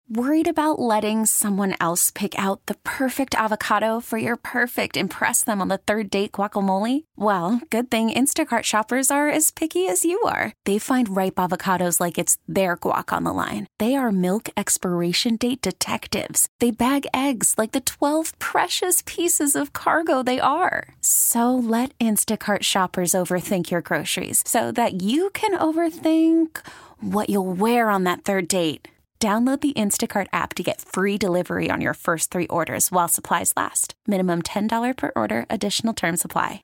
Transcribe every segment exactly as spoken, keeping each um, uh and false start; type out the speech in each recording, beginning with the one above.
Worried about letting someone else pick out the perfect avocado for your perfect impress them on the third date guacamole? Well, good thing Instacart shoppers are as picky as you are. They find ripe avocados like it's their guac on the line. They are milk expiration date detectives. They bag eggs like the twelve precious pieces of cargo they are. So let Instacart shoppers overthink your groceries so that you can overthink what you'll wear on that third date. Download the Instacart app to get free delivery on your first three orders while supplies last. Minimum ten dollars per order. Additional terms apply.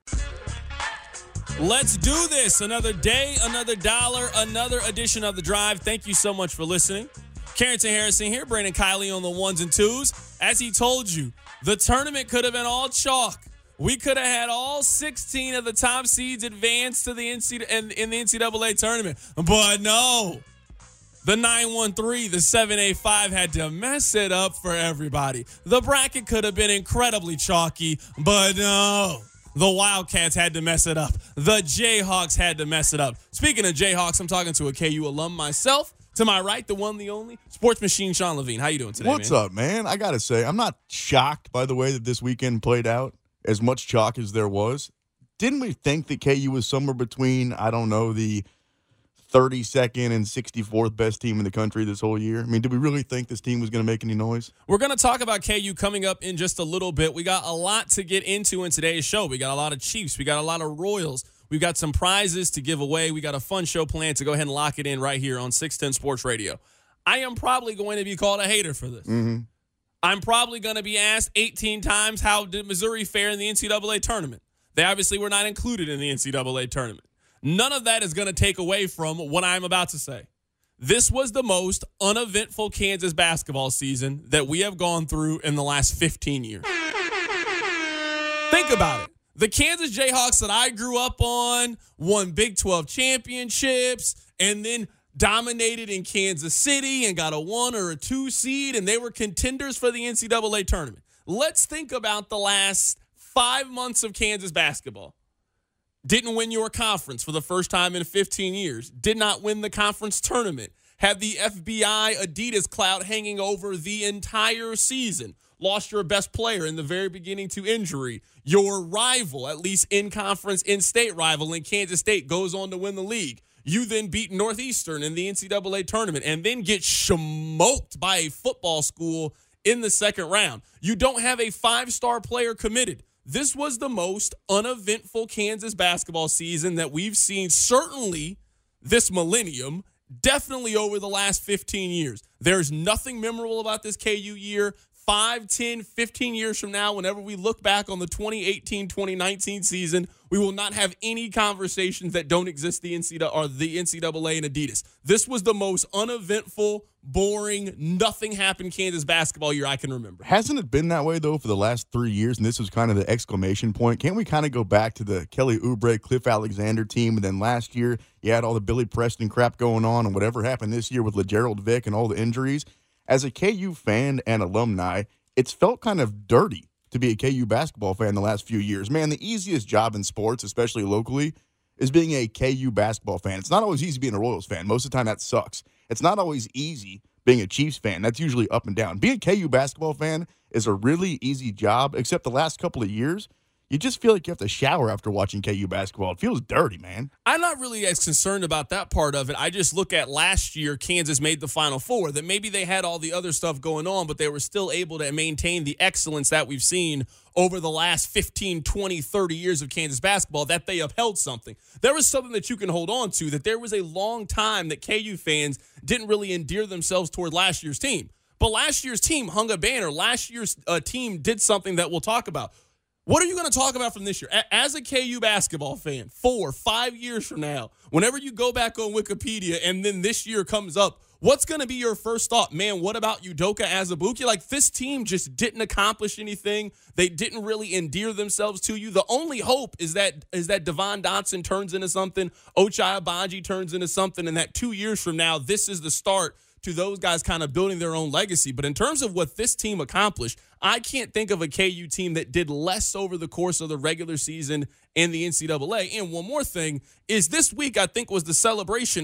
Let's do this. Another day, another dollar, another edition of The Drive. Thank you so much for listening. Carrington Harrison here, Brandon Kiley on the ones and twos. As he told you, the tournament could have been all chalk. We could have had all sixteen of the top seeds advance to the N C double A, in, in the N C double A tournament. But no. The nine one three, the seven eight five had to mess it up for everybody. The bracket could have been incredibly chalky, but no. The Wildcats had to mess it up. The Jayhawks had to mess it up. Speaking of Jayhawks, I'm talking to a K U alum myself. To my right, the one, the only, Sports Machine Sean Levine. How you doing today, What's man? up, man? I got to say, I'm not shocked by the way that this weekend played out, as much chalk as there was. Didn't we think that K U was somewhere between, I don't know, the thirty-second and sixty-fourth best team in the country this whole year? I mean, did we really think this team was going to make any noise? We're going to talk about K U coming up in just a little bit. We got a lot to get into in today's show. We got a lot of Chiefs. We got a lot of Royals. We've got some prizes to give away. We got a fun show planned to go ahead and lock it in right here on six ten Sports Radio. I am probably going to be called a hater for this. Mm-hmm. I'm probably going to be asked eighteen times, how did Missouri fare in the N C double A tournament? They obviously were not included in the N C double A tournament. None of that is going to take away from what I'm about to say. This was the most uneventful Kansas basketball season that we have gone through in the last fifteen years. Think about it. The Kansas Jayhawks that I grew up on won Big twelve championships and then dominated in Kansas City and got a one or a two seed, and they were contenders for the N C double A tournament. Let's think about the last five months of Kansas basketball. Didn't win your conference for the first time in fifteen years. Did not win the conference tournament. Had the F B I Adidas cloud hanging over the entire season. Lost your best player in the very beginning to injury. Your rival, at least in conference, in-state rival in Kansas State, goes on to win the league. You then beat Northeastern in the N C double A tournament and then get smoked by a football school in the second round. You don't have a five-star player committed. This was the most uneventful Kansas basketball season that we've seen, certainly this millennium, definitely over the last fifteen years. There's nothing memorable about this K U year. five, ten, fifteen years from now, whenever we look back on the twenty eighteen twenty nineteen season, we will not have any conversations that don't exist the N C double A or the N C double A and Adidas. This was the most uneventful, boring, nothing happened Kansas basketball year I can remember. Hasn't it been that way, though, for the last three years? And this was kind of the exclamation point. Can't we kind of go back to the Kelly Oubre, Cliff Alexander team? And then last year, you had all the Billy Preston crap going on, and whatever happened this year with LeGerald Vick and all the injuries. As a K U fan and alumni, it's felt kind of dirty to be a K U basketball fan the last few years. Man, the easiest job in sports, especially locally, is being a K U basketball fan. It's not always easy being a Royals fan. Most of the time, that sucks. It's not always easy being a Chiefs fan. That's usually up and down. Being a K U basketball fan is a really easy job, except the last couple of years, you just feel like you have to shower after watching K U basketball. It feels dirty, man. I'm not really as concerned about that part of it. I just look at last year, Kansas made the Final Four, that maybe they had all the other stuff going on, but they were still able to maintain the excellence that we've seen over the last fifteen, twenty, thirty years of Kansas basketball, that they upheld something. There was something that you can hold on to, that there was a long time that K U fans didn't really endear themselves toward last year's team. But last year's team hung a banner. Last year's uh, team did something that we'll talk about. What are you going to talk about from this year? As a K U basketball fan, four, five years from now, whenever you go back on Wikipedia and then this year comes up, what's going to be your first thought? Man, what about Udoka Azubuike? Like, this team just didn't accomplish anything. They didn't really endear themselves to you. The only hope is that is that Devon Dotson turns into something, Ochai Agbaji turns into something, and that two years from now, this is the start to those guys kind of building their own legacy. But in terms of what this team accomplished, I can't think of a K U team that did less over the course of the regular season and the N C double A. And one more thing is this week, I think, was the celebration of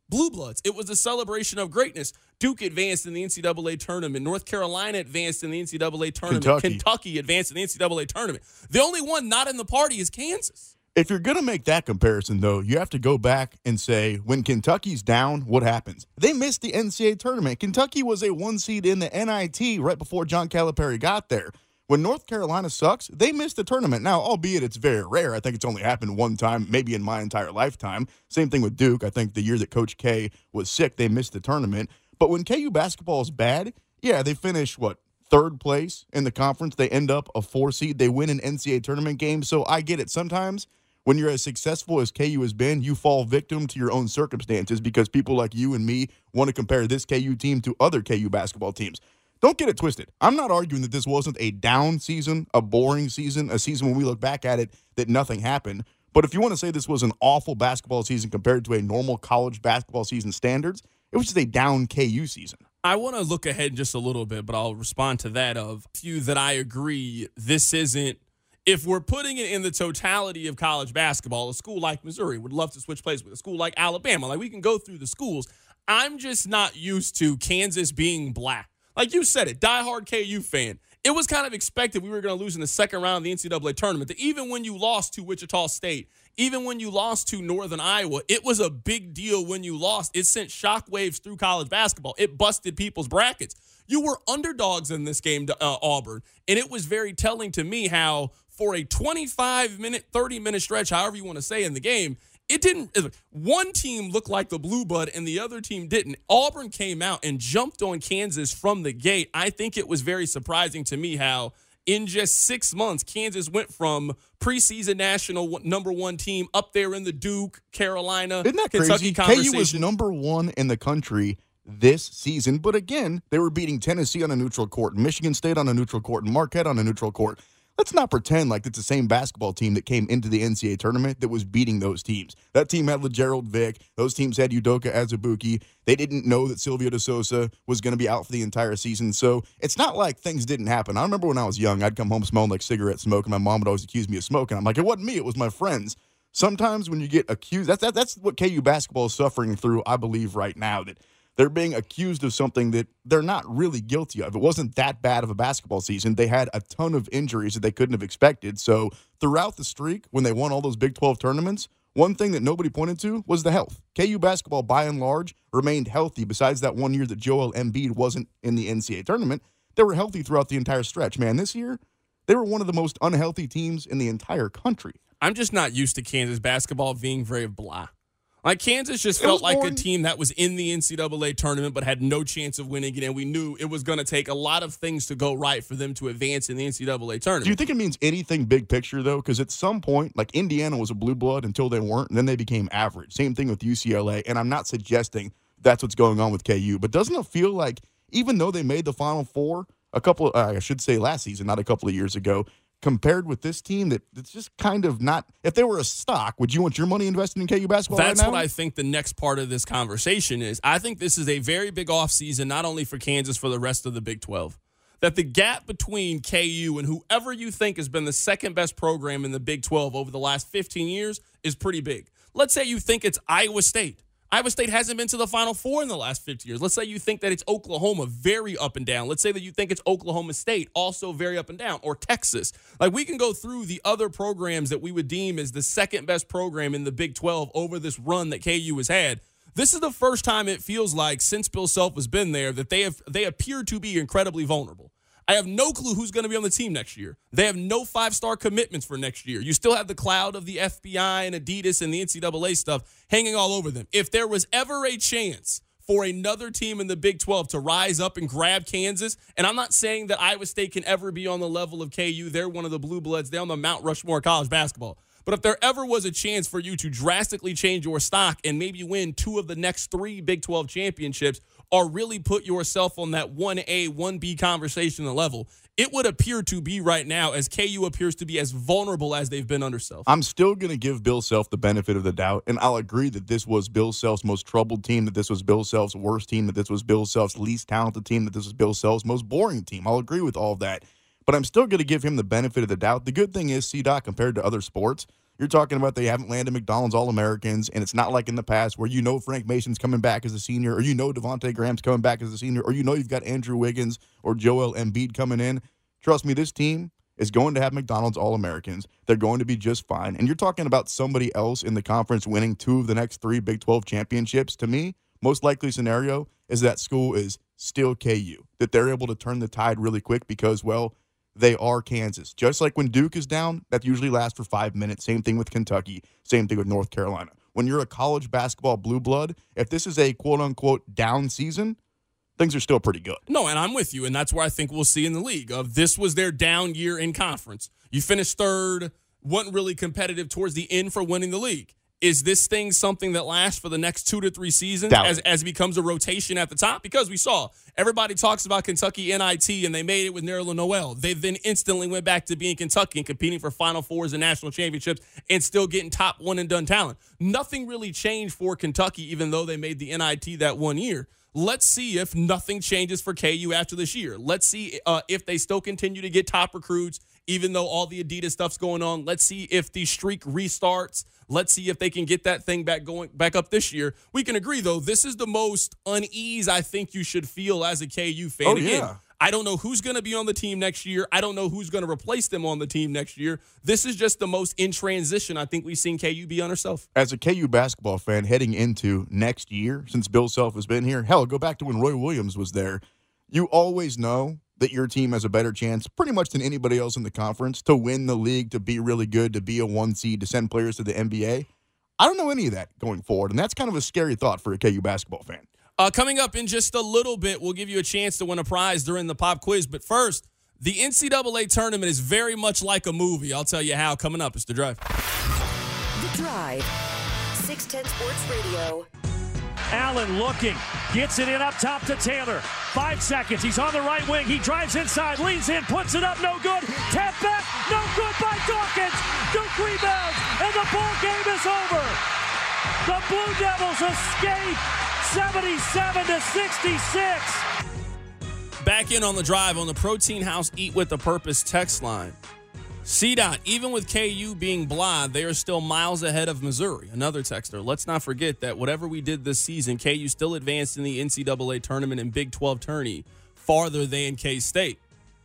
Blue Bloods. It was a celebration of greatness. Duke advanced in the N C double A tournament. North Carolina advanced in the N C double A tournament. Kentucky. Kentucky advanced in the N C double A tournament. The only one not in the party is Kansas. If you're going to make that comparison, though, you have to go back and say, when Kentucky's down, what happens? They missed the N C double A tournament. Kentucky was a one seed in the N I T right before John Calipari got there. When North Carolina sucks, they missed the tournament. Now, albeit it's very rare. I think it's only happened one time, maybe in my entire lifetime. Same thing with Duke. I think the year that Coach K was sick, they missed the tournament. But when K U basketball is bad, yeah, they finish, what, third place in the conference. They end up a four seed. They win an N C double A tournament game. So I get it. Sometimes when you're as successful as K U has been, you fall victim to your own circumstances because people like you and me want to compare this K U team to other K U basketball teams. Don't get it twisted. I'm not arguing that this wasn't a down season, a boring season, a season when we look back at it that nothing happened. But if you want to say this was an awful basketball season compared to a normal college basketball season standards, it was just a down K U season. I want to look ahead just a little bit, but I'll respond to that of you that I agree this isn't. If we're putting it in the totality of college basketball, a school like Missouri would love to switch places with a school like Alabama. Like, we can go through the schools. I'm just not used to Kansas being black. Like you said it, diehard K U fan. It was kind of expected we were going to lose in the second round of the N C double A tournament. That even when you lost to Wichita State, even when you lost to Northern Iowa, it was a big deal when you lost. It sent shockwaves through college basketball. It busted people's brackets. You were underdogs in this game to uh, Auburn, and it was very telling to me how for a twenty-five minute, thirty minute stretch, however you want to say in the game, it didn't. One team looked like the Blue Blood and the other team didn't. Auburn came out and jumped on Kansas from the gate. I think it was very surprising to me how in just six months, Kansas went from preseason national number one team up there in the Duke, Carolina, Isn't that Kentucky crazy? conversation. K U was number one in the country this season, but again, they were beating Tennessee on a neutral court, Michigan State on a neutral court, and Marquette on a neutral court. Let's not pretend like it's the same basketball team that came into the N C double A tournament that was beating those teams. That team had LeGerald Vick. Those teams had Udoka Azubuike. They didn't know that Silvio De Sousa was going to be out for the entire season. So it's not like things didn't happen. I remember when I was young, I'd come home smelling like cigarette smoke, and my mom would always accuse me of smoking. I'm like, it wasn't me. It was my friends. Sometimes when you get accused, that's, that, that's what K U basketball is suffering through, I believe, right now, that they're being accused of something that they're not really guilty of. It wasn't that bad of a basketball season. They had a ton of injuries that they couldn't have expected. So throughout the streak, when they won all those Big twelve tournaments, one thing that nobody pointed to was the health. K U basketball, by and large, remained healthy. Besides that one year that Joel Embiid wasn't in the N C double A tournament, they were healthy throughout the entire stretch. Man, this year, they were one of the most unhealthy teams in the entire country. I'm just not used to Kansas basketball being very blah. Like, Kansas just felt like a team that was in the N C double A tournament but had no chance of winning it, and we knew it was going to take a lot of things to go right for them to advance in the N C double A tournament. Do you think it means anything big picture, though? Because at some point, like, Indiana was a blue blood until they weren't, and then they became average. Same thing with U C L A, and I'm not suggesting that's what's going on with K U, but doesn't it feel like even though they made the Final Four a couple, uh, I should say last season, not a couple of years ago, compared with this team, that it's just kind of not. If they were a stock, would you want your money invested in K U basketball That's right now? what I think the next part of this conversation is. I think this is a very big offseason, not only for Kansas, for the rest of the Big twelve. That the gap between K U and whoever you think has been the second best program in the Big twelve over the last fifteen years is pretty big. Let's say you think it's Iowa State. Iowa State hasn't been to the Final Four in the last fifty years. Let's say you think that it's Oklahoma, very up and down. Let's say that you think it's Oklahoma State, also very up and down, or Texas. Like, we can go through the other programs that we would deem as the second best program in the Big twelve over this run that K U has had. This is the first time it feels like since Bill Self has been there that they have they appear to be incredibly vulnerable. I have no clue who's going to be on the team next year. They have no five-star commitments for next year. You still have the cloud of the F B I and Adidas and the N C double A stuff hanging all over them. If there was ever a chance for another team in the Big twelve to rise up and grab Kansas, and I'm not saying that Iowa State can ever be on the level of K U. They're one of the blue bloods. They're on the Mount Rushmore of college basketball. But if there ever was a chance for you to drastically change your stock and maybe win two of the next three Big twelve championships, or really put yourself on that one A, one B conversation level, it would appear to be right now, as K U appears to be as vulnerable as they've been under Self. I'm still going to give Bill Self the benefit of the doubt, and I'll agree that this was Bill Self's most troubled team, that this was Bill Self's worst team, that this was Bill Self's least talented team, that this was Bill Self's most boring team. I'll agree with all of that. But I'm still going to give him the benefit of the doubt. The good thing is, C-Dot, compared to other sports, You're talking about they haven't landed McDonald's All-Americans, and it's not like in the past where you know Frank Mason's coming back as a senior, or you know Devontae Graham's coming back as a senior, or you know you've got Andrew Wiggins or Joel Embiid coming in. Trust me, this team is going to have McDonald's All-Americans. They're going to be just fine. And you're talking about somebody else in the conference winning two of the next three Big twelve championships. To me, most likely scenario is that school is still K U, that they're able to turn the tide really quick because, well, they are Kansas. Just like when Duke is down, that usually lasts for five minutes. Same thing with Kentucky. Same thing with North Carolina. When you're a college basketball blue blood, if this is a quote-unquote down season, things are still pretty good. No, and I'm with you, and that's where I think we'll see in the league. Of this was their down year in conference. You finished third, wasn't really competitive towards the end for winning the league. Is this thing something that lasts for the next two to three seasons as, as it becomes a rotation at the top? Because we saw everybody talks about Kentucky N I T, and they made it with Nerlens Noel. They then instantly went back to being Kentucky and competing for Final Fours and national championships and still getting top one-and-done talent. Nothing really changed for Kentucky, even though they made the N I T that one year. Let's see if nothing changes for K U after this year. Let's see uh, if they still continue to get top recruits, even though all the Adidas stuff's going on. Let's see if the streak restarts. Let's see if they can get that thing back going back up this year. We can agree, though, this is the most unease I think you should feel as a K U fan. Oh, Again, yeah. I don't know who's going to be on the team next year. I don't know who's going to replace them on the team next year. This is just the most in transition I think we've seen K U be on herself. As a K U basketball fan heading into next year, since Bill Self has been here, hell, go back to when Roy Williams was there. You always know that your team has a better chance pretty much than anybody else in the conference to win the league, to be really good, to be a one seed, to send players to the N B A. I don't know any of that going forward, and that's kind of a scary thought for a K U basketball fan. Uh, coming up in just a little bit, we'll give you a chance to win a prize during the pop quiz. But first, the N C double A tournament is very much like a movie. I'll tell you how. Coming up, it's The Drive. The Drive. six ten Sports Radio. Allen looking, gets it in up top to Taylor. Five seconds, he's on the right wing. He drives inside, leans in, puts it up, no good. Tap back, no good by Dawkins. Duke rebounds, and the ball game is over. The Blue Devils escape seventy-seven to sixty-six. Back in on The Drive on the Protein House Eat with a Purpose text line. C DOT, even with K U being blind, they are still miles ahead of Missouri. Another texter. Let's not forget that whatever we did this season, K U still advanced in the N C double A tournament and Big twelve tourney farther than K-State.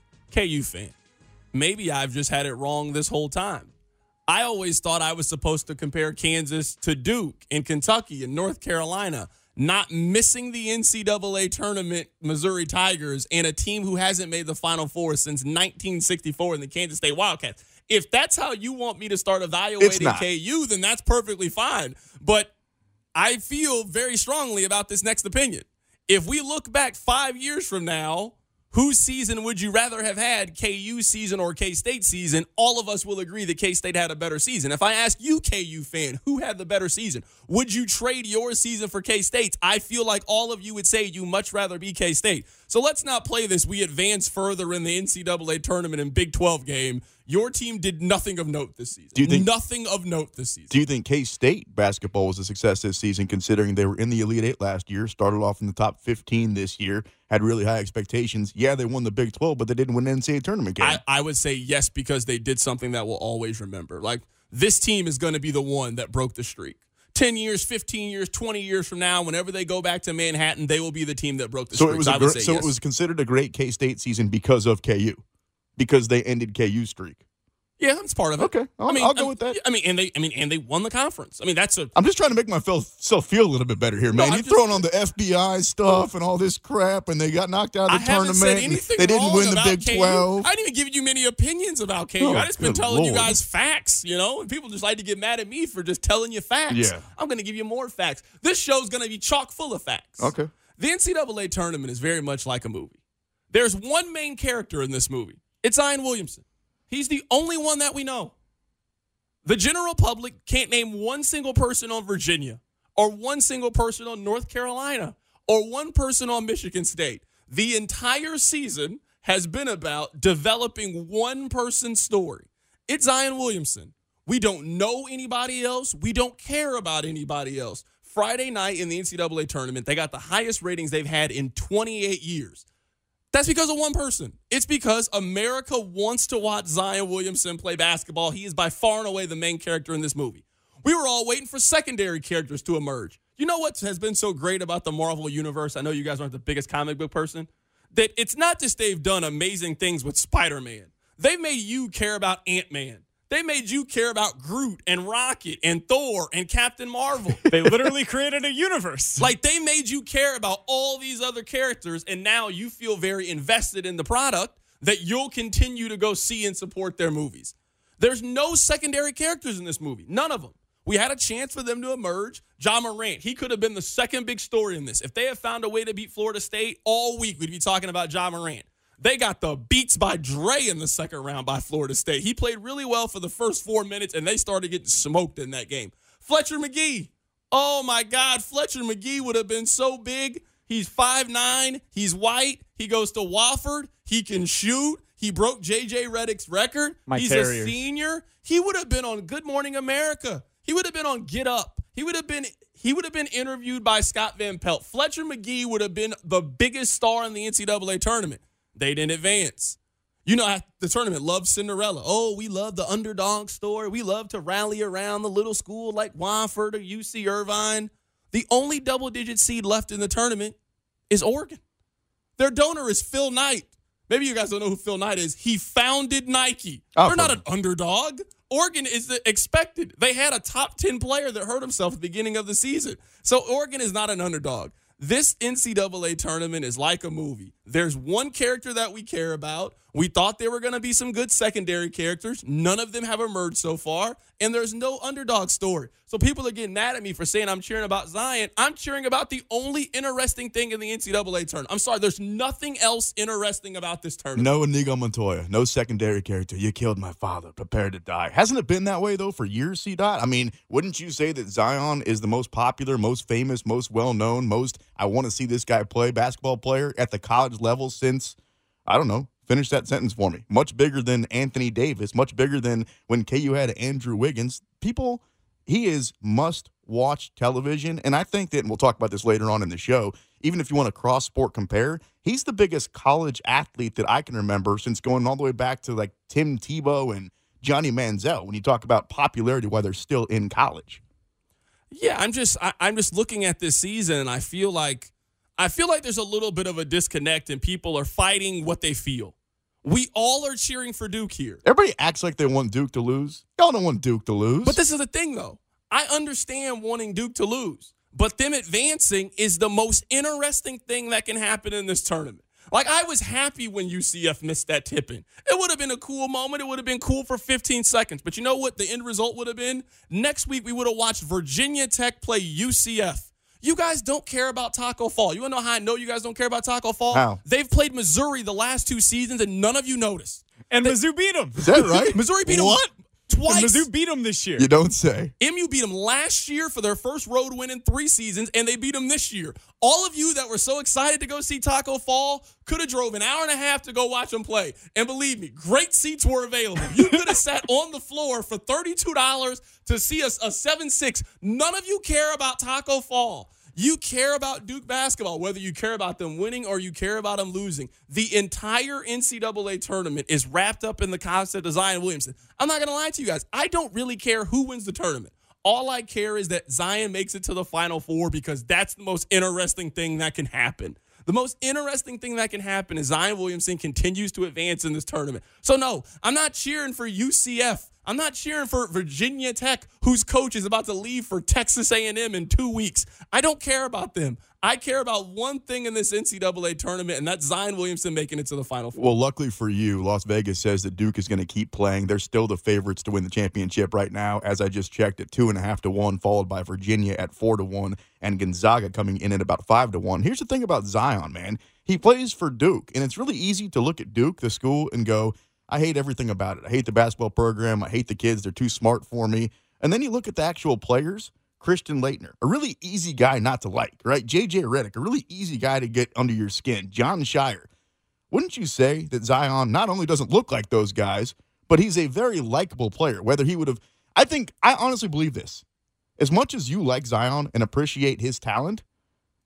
K U fan, maybe I've just had it wrong this whole time. I always thought I was supposed to compare Kansas to Duke and Kentucky and North Carolina, not missing the N C double A tournament, Missouri Tigers, and a team who hasn't made the Final Four since nineteen sixty-four in the Kansas State Wildcats. If that's how you want me to start evaluating K U, then that's perfectly fine. But I feel very strongly about this next opinion. If we look back five years from now, whose season would you rather have had, K U season or K-State season? All of us will agree that K-State had a better season. If I ask you, K U fan, who had the better season, would you trade your season for K-State's? I feel like all of you would say you much rather be K-State. So let's not play this. We advance further in the N C double A tournament and Big twelve game. Your team did nothing of note this season. Do you think, nothing of note this season. Do you think K-State basketball was a success this season, considering they were in the Elite Eight last year, started off in the top fifteen this year, had really high expectations? Yeah, they won the Big twelve, but they didn't win an N C double A tournament game. I, I would say yes, because they did something that we'll always remember. Like, this team is going to be the one that broke the streak. ten years, fifteen years, twenty years from now, whenever they go back to Manhattan, they will be the team that broke the so streak. It was so a I would gr- say so yes. it was considered a great K-State season because of K U, because they ended K U's streak. Yeah, that's part of it. Okay, I'll, I mean, I'll go I, with that. I mean, and they, I mean, and they won the conference. I mean, that's a. I'm just trying to make myself feel a little bit better here, man. No, You're just, throwing on the F B I stuff and all this crap, and they got knocked out of the I tournament. haven't said anything They didn't wrong win the about Big K U. twelve. I didn't even give you many opinions about K U. Oh, I just been good telling you Lord. guys facts, you know, and people just like to get mad at me for just telling you facts. Yeah. I'm going to give you more facts. This show's going to be chock full of facts. Okay. The N C double A tournament is very much like a movie. There's one main character in this movie. It's Zion Williamson. He's the only one that we know. The general public can't name one single person on Virginia or one single person on North Carolina or one person on Michigan State. The entire season has been about developing one person's story. It's Zion Williamson. We don't know anybody else. We don't care about anybody else. Friday night in the N C double A tournament, they got the highest ratings they've had in twenty-eight years. That's because of one person. It's because America wants to watch Zion Williamson play basketball. He is by far and away the main character in this movie. We were all waiting for secondary characters to emerge. You know what has been so great about the Marvel Universe? I know you guys aren't the biggest comic book person. That it's not just they've done amazing things with Spider-Man. They've made you care about Ant-Man. They made you care about Groot and Rocket and Thor and Captain Marvel. They literally created a universe. Like, they made you care about all these other characters, and now you feel very invested in the product that you'll continue to go see and support their movies. There's no secondary characters in this movie. None of them. We had a chance for them to emerge. Ja Morant, he could have been the second big story in this. If they had found a way to beat Florida State all week, we'd be talking about Ja Morant. They got the beats by Dre in the second round by Florida State. He played really well for the first four minutes, and they started getting smoked in that game. Fletcher McGee. Oh, my God. Fletcher McGee would have been so big. He's five nine. He's white. He goes to Wofford. He can shoot. He broke J J Redick's record. My He's Terriers. a senior. He would have been on Good Morning America. He would have been on Get Up. He would have been he would have been interviewed by Scott Van Pelt. Fletcher McGee would have been the biggest star in the N C double A tournament. They didn't advance. You know, the tournament loves Cinderella. Oh, we love the underdog story. We love to rally around the little school like Wofford or U C Irvine. The only double-digit seed left in the tournament is Oregon. Their donor is Phil Knight. Maybe you guys don't know who Phil Knight is. He founded Nike. Oh, They're not an underdog. Oregon is the expected. They had a top ten player that hurt himself at the beginning of the season. So Oregon is not an underdog. This N C double A tournament is like a movie. There's one character that we care about. We thought there were going to be some good secondary characters. None of them have emerged so far. And there's no underdog story. So people are getting mad at me for saying I'm cheering about Zion. I'm cheering about the only interesting thing in the N C double A tournament. I'm sorry, there's nothing else interesting about this tournament. No Inigo Montoya, no secondary character. You killed my father, prepare to die. Hasn't it been that way, though, for years, C-Dot? I mean, wouldn't you say that Zion is the most popular, most famous, most well-known, most I want to see this guy play basketball player at the college level since, I don't know, finish that sentence for me. Much bigger than Anthony Davis, much bigger than when K U had Andrew Wiggins. People, he is must-watch television, and I think that, and we'll talk about this later on in the show, even if you want to cross-sport compare, he's the biggest college athlete that I can remember since going all the way back to, like, Tim Tebow and Johnny Manziel when you talk about popularity while they're still in college. Yeah, I'm just I, I'm just looking at this season, and I feel like I feel like there's a little bit of a disconnect, and people are fighting what they feel. We all are cheering for Duke here. Everybody acts like they want Duke to lose. Y'all don't want Duke to lose. But this is the thing, though. I understand wanting Duke to lose, but them advancing is the most interesting thing that can happen in this tournament. Like, I was happy when U C F missed that tip-in. It would have been a cool moment. It would have been cool for fifteen seconds. But you know what the end result would have been? Next week, we would have watched Virginia Tech play U C F. You guys don't care about Taco Fall. You want to know how I know you guys don't care about Taco Fall? How? They've played Missouri the last two seasons, and none of you noticed. And Mizzou beat them. Is that right? Missouri beat them What? twice. Mizzou beat them this year. You don't say. M U beat them last year for their first road win in three seasons, and they beat them this year. All of you that were so excited to go see Taco Fall could have drove an hour and a half to go watch them play. And believe me, great seats were available. You could have sat on the floor for thirty-two dollars to see a, a seven six. None of you care about Taco Fall. You care about Duke basketball, whether you care about them winning or you care about them losing. The entire N C double A tournament is wrapped up in the concept of Zion Williamson. I'm not going to lie to you guys. I don't really care who wins the tournament. All I care is that Zion makes it to the Final Four because that's the most interesting thing that can happen. The most interesting thing that can happen is Zion Williamson continues to advance in this tournament. So, no, I'm not cheering for U C F. I'm not cheering for Virginia Tech, whose coach is about to leave for Texas A and M in two weeks. I don't care about them. I care about one thing in this N C double A tournament, and that's Zion Williamson making it to the Final Four. Well, luckily for you, Las Vegas says that Duke is going to keep playing. They're still the favorites to win the championship right now, as I just checked, at two and a half to one, followed by Virginia at four to one, and Gonzaga coming in at about five to one. Here's the thing about Zion, man. He plays for Duke, and it's really easy to look at Duke, the school, and go, I hate everything about it. I hate the basketball program. I hate the kids. They're too smart for me. And then you look at the actual players. Christian Laettner, a really easy guy not to like, right? J J Redick, a really easy guy to get under your skin. John Shire. Wouldn't you say that Zion not only doesn't look like those guys, but he's a very likable player? Whether he would have, I think, I honestly believe this. As much as you like Zion and appreciate his talent,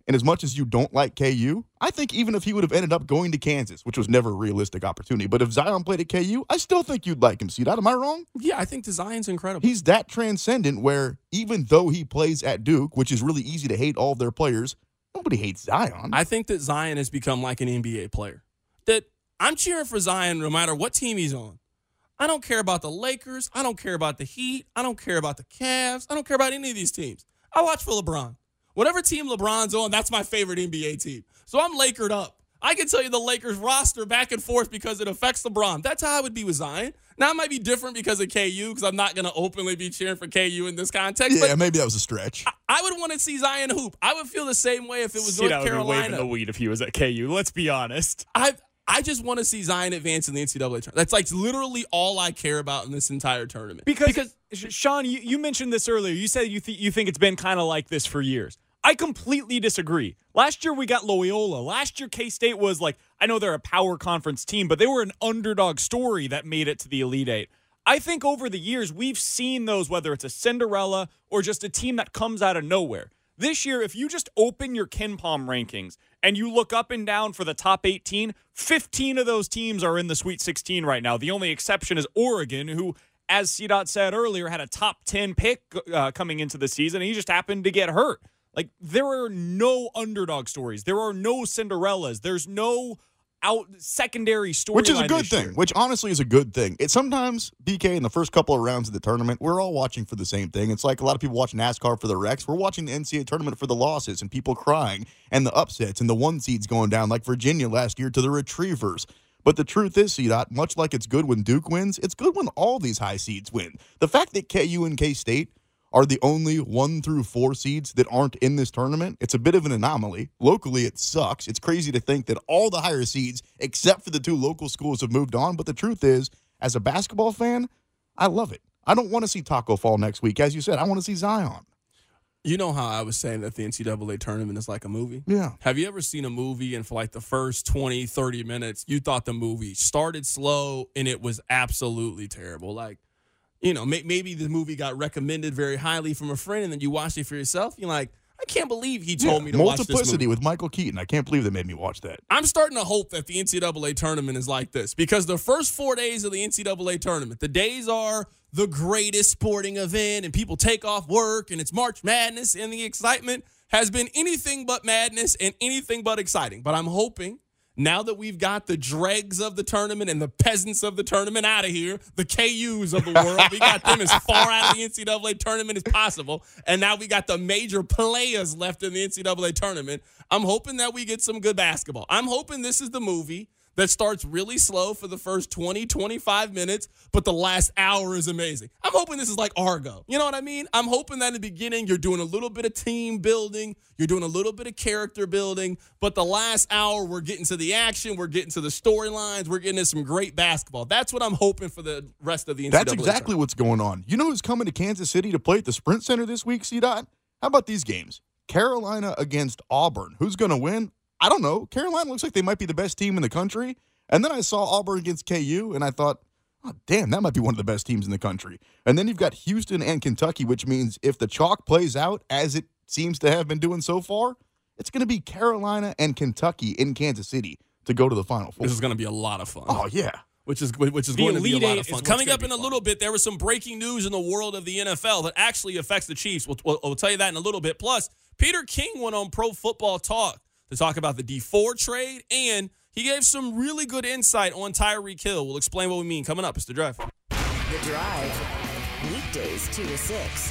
And as much as you don't like K U, I think even if he would have ended up going to Kansas, which was never a realistic opportunity, but if Zion played at K U, I still think you'd like him. See that? Am I wrong? Yeah, I think the Zion's incredible. He's that transcendent where even though he plays at Duke, which is really easy to hate all of their players, nobody hates Zion. I think that Zion has become like an N B A player. That I'm cheering for Zion no matter what team he's on. I don't care about the Lakers. I don't care about the Heat. I don't care about the Cavs. I don't care about any of these teams. I watch for LeBron. Whatever team LeBron's on, that's my favorite N B A team. So I'm Lakered up. I can tell you the Lakers roster back and forth because it affects LeBron. That's how I would be with Zion. Now, it might be different because of K U, because I'm not going to openly be cheering for K U in this context. Yeah, but maybe that was a stretch. I, I would want to see Zion hoop. I would feel the same way if it was See, North that would be waving Carolina. the weed if he was at K U. Let's be honest. I I just want to see Zion advance in the N C double A tournament. That's like literally all I care about in this entire tournament. Because, because Sean, you, you mentioned this earlier. You said you, th- you think it's been kind of like this for years. I completely disagree. Last year we got Loyola. Last year K-State was like, I know they're a power conference team, but they were an underdog story that made it to the Elite Eight. I think over the years we've seen those, whether it's a Cinderella or just a team that comes out of nowhere. This year, if you just open your KenPom rankings and you look up and down for the top eighteen, fifteen of those teams are in the Sweet sixteen right now. The only exception is Oregon, who, as C Dot said earlier, had a top ten pick uh, coming into the season, and he just happened to get hurt. Like, there are no underdog stories. There are no Cinderellas. There's no out secondary story. Which is a good thing. Year. Which honestly is a good thing. It sometimes, B K, in the first couple of rounds of the tournament, we're all watching for the same thing. It's like a lot of people watch NASCAR for the wrecks. We're watching the N C double A tournament for the losses and people crying and the upsets and the one seeds going down, like Virginia last year to the Retrievers. But the truth is, C-Dot, much like it's good when Duke wins, it's good when all these high seeds win. The fact that K U and K-State are the only one through four seeds that aren't in this tournament, it's a bit of an anomaly. Locally, it sucks. It's crazy to think that all the higher seeds, except for the two local schools, have moved on. But the truth is, as a basketball fan, I love it. I don't want to see Taco Fall next week. As you said, I want to see Zion. you know how I was saying that the N C double A tournament is like a movie? Yeah. Have you ever seen a movie and for like the first twenty, thirty minutes, you thought the movie started slow and it was absolutely terrible? Like, you know, may- maybe the movie got recommended very highly from a friend and then you watched it for yourself. You're like, I can't believe he told yeah. me to watch this movie. Multiplicity with Michael Keaton. I can't believe they made me watch that. I'm starting to hope that the N C double A tournament is like this because the first four days of the N C double A tournament, the days are the greatest sporting event and people take off work and it's March Madness and the excitement has been anything but madness and anything but exciting. But I'm hoping now that we've got the dregs of the tournament and the peasants of the tournament out of here, the K Us of the world, we got them as far out of the N C double A tournament as possible. And now we got the major players left in the N C double A tournament. I'm hoping that we get some good basketball. I'm hoping this is the movie that starts really slow for the first twenty, twenty-five minutes, but the last hour is amazing. I'm hoping this is like Argo. You know what I mean? I'm hoping that in the beginning you're doing a little bit of team building, you're doing a little bit of character building, but the last hour we're getting to the action, we're getting to the storylines, we're getting to some great basketball. That's what I'm hoping for the rest of the N C double A That's exactly tournament. what's going on. You know who's coming to Kansas City to play at the Sprint Center this week, C-Dot? How about these games? Carolina against Auburn. Who's going to win? I don't know. Carolina looks like they might be the best team in the country. And then I saw Auburn against K U, and I thought, oh, damn, that might be one of the best teams in the country. And then you've got Houston and Kentucky, which means if the chalk plays out as it seems to have been doing so far, it's going to be Carolina and Kentucky in Kansas City to go to the Final Four. This is going to be a lot of fun. Oh, yeah. Which is which is The going to be a Elite lot Eight of is fun. what's Coming gonna up be in a fun. little bit, there was some breaking news in the world of the N F L that actually affects the Chiefs. We'll, we'll, we'll tell you that in a little bit. Plus, Peter King went on Pro Football Talk to talk about the D four trade, and he gave some really good insight on Tyreek Hill. We'll explain what we mean. Coming up, it's The Drive. The Drive. Weekdays two to six.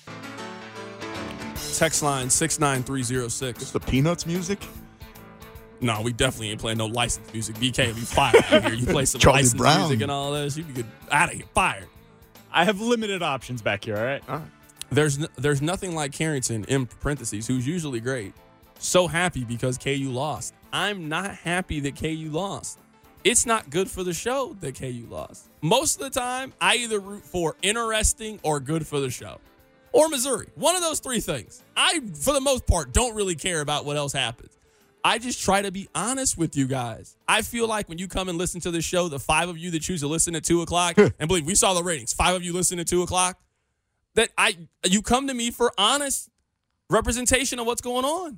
Text line six nine three zero It's six. the Peanuts music. No, we definitely ain't playing no licensed music. B K will be fired out here. You play some Charlie licensed Brown. music and all this, you be good out of here. Fired. I have limited options back here, all right? All right. There's n- there's nothing like Carrington, in parentheses, who's usually great. So happy because K U lost. I'm not happy that K U lost. It's not good for the show that K U lost. Most of the time, I either root for interesting or good for the show. Or Missouri. One of those three things. I, for the most part, don't really care about what else happens. I just try to be honest with you guys. I feel like when you come and listen to the show, the five of you that choose to listen at two o'clock, and believe we saw the ratings, five of you listen at two o'clock, that I you come to me for honest representation of what's going on.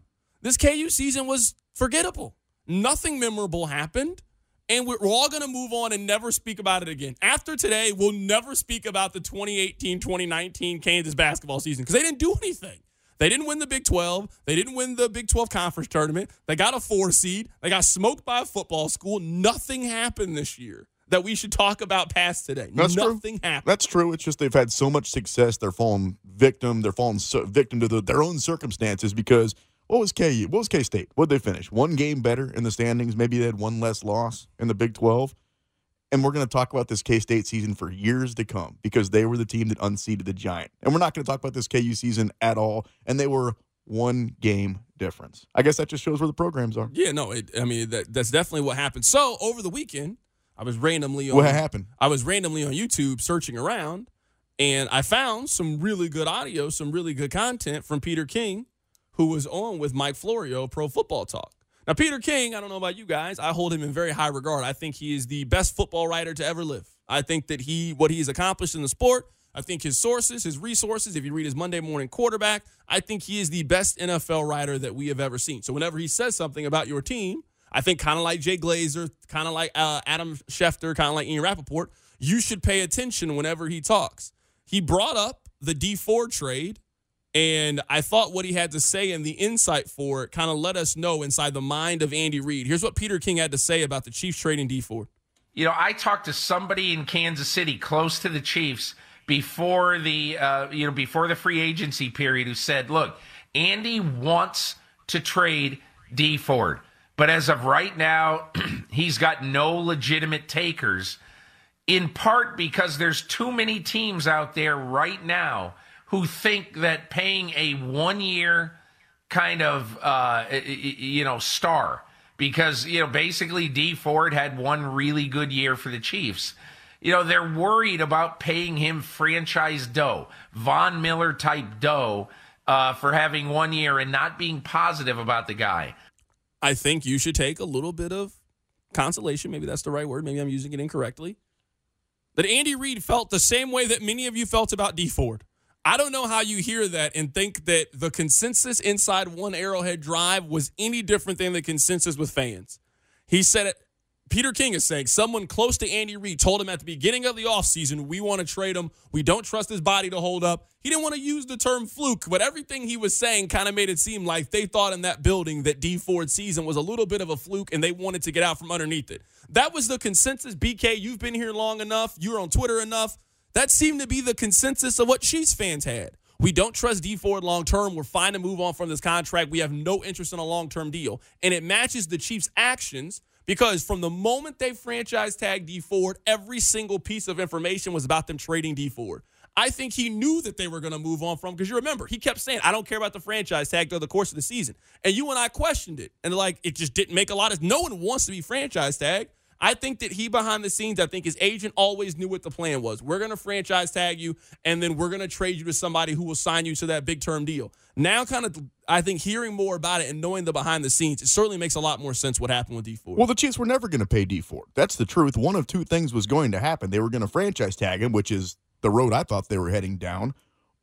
this K U season was forgettable. Nothing memorable happened, and we're all going to move on and never speak about it again. After today, we'll never speak about the twenty eighteen twenty nineteen Kansas basketball season because they didn't do anything. They didn't win the Big twelve. They didn't win the Big twelve conference tournament. They got a four seed. They got smoked by a football school. Nothing happened this year that we should talk about past today. That's Nothing true. happened. That's true. It's just they've had so much success. They're falling victim. They're falling so, victim to the, their own circumstances because what was K U? What was K-State? What did they finish? One game better in the standings. Maybe they had one less loss in the Big twelve. And we're going to talk about this K-State season for years to come because they were the team that unseated the Giant. And we're not going to talk about this K U season at all. And they were one game difference. I guess that just shows where the programs are. Yeah, no, it, I mean, that, that's definitely what happened. So over the weekend, I was randomly on, what happened? I was randomly on YouTube searching around, and I found some really good audio, some really good content from Peter King, who was on with Mike Florio, Pro Football Talk. Now, Peter King, I don't know about you guys, I hold him in very high regard. I think he is the best football writer to ever live. I think that he, what he's accomplished in the sport, I think his sources, his resources, if you read his Monday Morning Quarterback, I think he is the best N F L writer that we have ever seen. So whenever he says something about your team, I think kind of like Jay Glazer, kind of like uh, Adam Schefter, kind of like Ian Rappaport, you should pay attention whenever he talks. He brought up the D Ford trade, and I thought what he had to say and the insight for it kind of let us know inside the mind of Andy Reid. Here's what Peter King had to say about the Chiefs trading D Ford. You know, I talked to somebody in Kansas City close to the Chiefs before the uh, you know before the free agency period who said, look, Andy wants to trade D Ford. But as of right now, he's got no legitimate takers, in part because there's too many teams out there right now who think that paying a one-year kind of, uh, you know, star, because, you know, basically D Ford had one really good year for the Chiefs. You know, they're worried about paying him franchise dough, Von Miller type dough, uh, for having one year and not being positive about the guy. I think you should take a little bit of consolation. Maybe that's the right word. Maybe I'm using it incorrectly. That Andy Reid felt the same way that many of you felt about D Ford. I don't know how you hear that and think that the consensus inside One Arrowhead Drive was any different than the consensus with fans. He said it. Peter King is saying someone close to Andy Reid told him at the beginning of the offseason, we want to trade him. We don't trust his body to hold up. He didn't want to use the term fluke, but everything he was saying kind of made it seem like they thought in that building that D Ford's season was a little bit of a fluke and they wanted to get out from underneath it. That was the consensus. B K, you've been here long enough. You're on Twitter enough. That seemed to be the consensus of what Chiefs fans had. We don't trust D Ford long-term. We're fine to move on from this contract. We have no interest in a long-term deal. And it matches the Chiefs' actions because from the moment they franchise tagged D Ford, every single piece of information was about them trading D Ford. I think he knew that they were going to move on from because you remember, he kept saying, I don't care about the franchise tag throughout the course of the season. And you and I questioned it. And like, it just didn't make a lot of, no one wants to be franchise tagged. I think that he behind the scenes, I think his agent always knew what the plan was. We're going to franchise tag you, and then we're going to trade you to somebody who will sign you to that big term deal. Now kind of, I think, hearing more about it and knowing the behind the scenes, it certainly makes a lot more sense what happened with D Ford. Well, the Chiefs were never going to pay D Ford. That's the truth. One of two things was going to happen. They were going to franchise tag him, which is the road I thought they were heading down,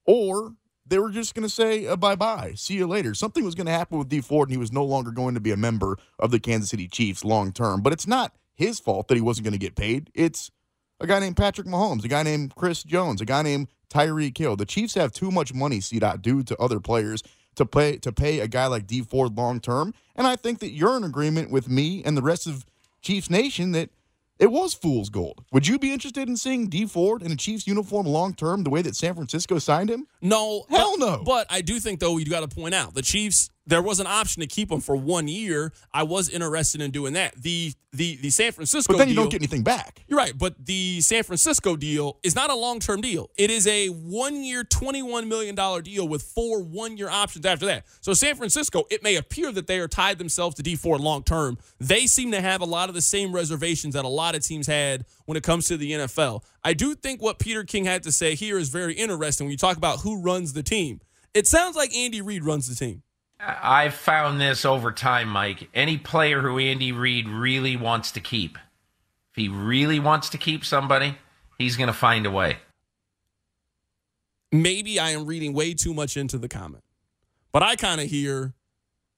or they were just going to say uh, bye-bye, see you later. Something was going to happen with D Ford, and he was no longer going to be a member of the Kansas City Chiefs long term. But it's not his fault that he wasn't going to get paid. It's a guy named Patrick Mahomes, a guy named Chris Jones, a guy named Tyreek Hill. The Chiefs have too much money, C dot, due to other players to pay to pay a guy like D Ford long term. And I think that you're in agreement with me and the rest of Chiefs Nation that it was fool's gold. Would you be interested in seeing D Ford in a Chiefs uniform long term the way that San Francisco signed him? No. Hell but, no. But I do think, though, you got to point out the Chiefs, there was an option to keep him for one year. I was interested in doing that. The the the San Francisco But then you deal, don't get anything back. You're right, but the San Francisco deal is not a long-term deal. It is a one-year, twenty-one million dollars deal with four one-year options after that. So San Francisco, it may appear that they are tied themselves to D Ford long-term. They seem to have a lot of the same reservations that a lot of teams had when it comes to the N F L. I do think what Peter King had to say here is very interesting when you talk about who runs the team. It sounds like Andy Reid runs the team. I've found this over time, Mike. Any player who Andy Reid really wants to keep, if he really wants to keep somebody, he's going to find a way. Maybe I am reading way too much into the comment, but I kind of hear if